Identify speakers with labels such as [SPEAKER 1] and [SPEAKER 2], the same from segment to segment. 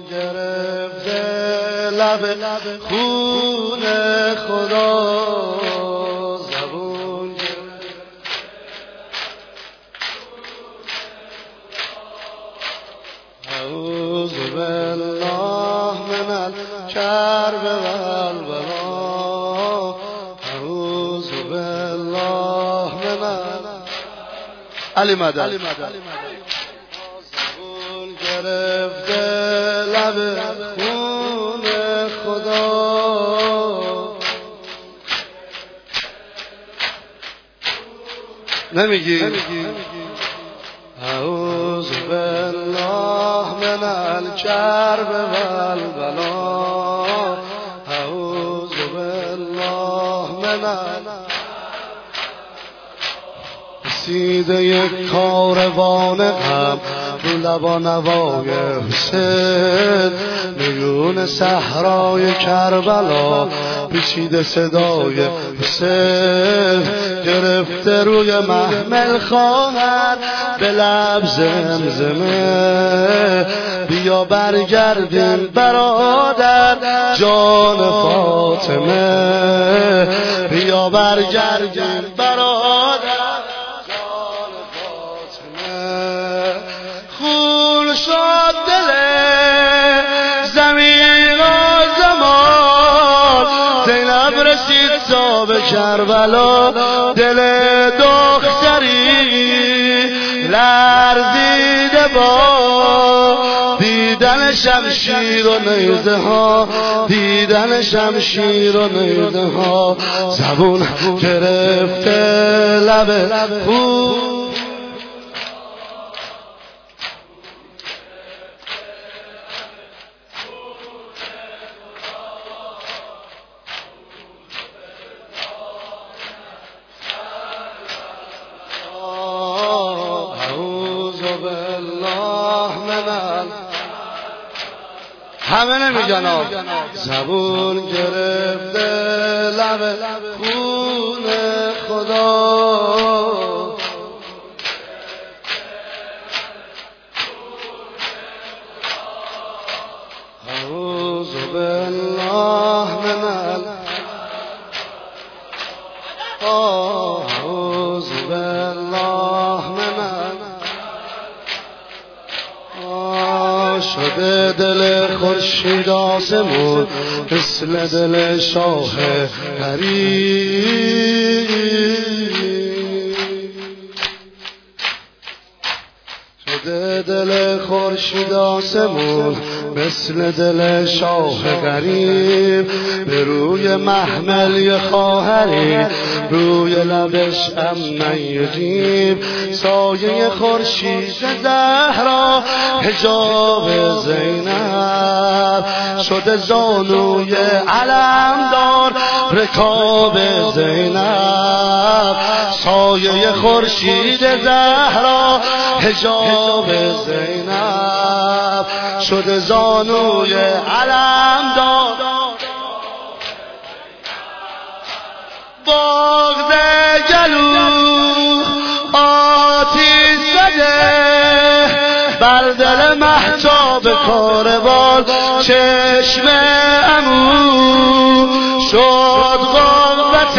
[SPEAKER 1] گرفته لب خون خدا زبون اعوذ بالله من الکرب والبلا اعوذ بالله من علی مدد زبون گرفته لب خون خدا نمیگی اعوذ بالله من الکرب والبلا اعوذ بالله من رسیده یک کاروان غم رو لبا نوای حسین میون صحرای کربلا پیچیده صدای حسین گرفته روی محمل خواهر به لب زمزمه بیا برگردیم برادر جان فاطمه بیا برگردیم برادر جان فاطمه خون شد دل زمین و زمان زینب رسید تا به کربلا دل دختری لرزیده با دیدن شمشیر و نیزه ها دیدن شمشیر و نیزه ها زبون گرفته لب خون همه نمیگن زبون گرفته لب خون خدا اعوذ بالله من اعوذ بالله من شده دل خورشید آسمون مثل دل شاه غریب شده دل خورشید آسمون مثل دل شاه غریب به روی محمل یه خواهری روی لبش امن یجیب سایه خورشید زهرا حجاب زینب شده زانوی علمدار رکاب زینب سایه خورشید زهرا حجاب زینب شده زانوی علمدار باغ گلو آتیش زده بر دل مهتاب کاروان چشم عمو شد قوت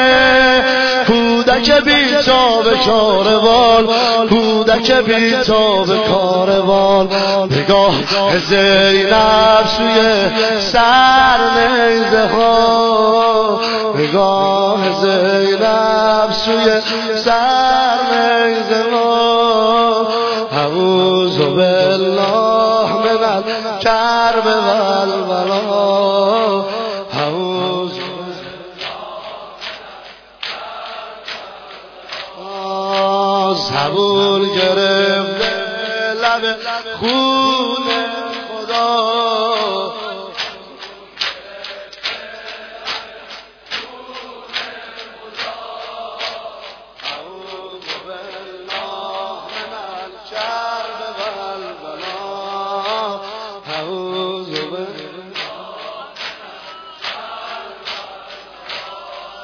[SPEAKER 1] کودک بیتاب کاروان کودک بیتاب کاروان نگاه زینب سوی سر نیزه ها نگاه زینب سوی سر نیزه ها اعوذ بالله من الکرب والبلا اعوذ زبون گرفته لب خون خدا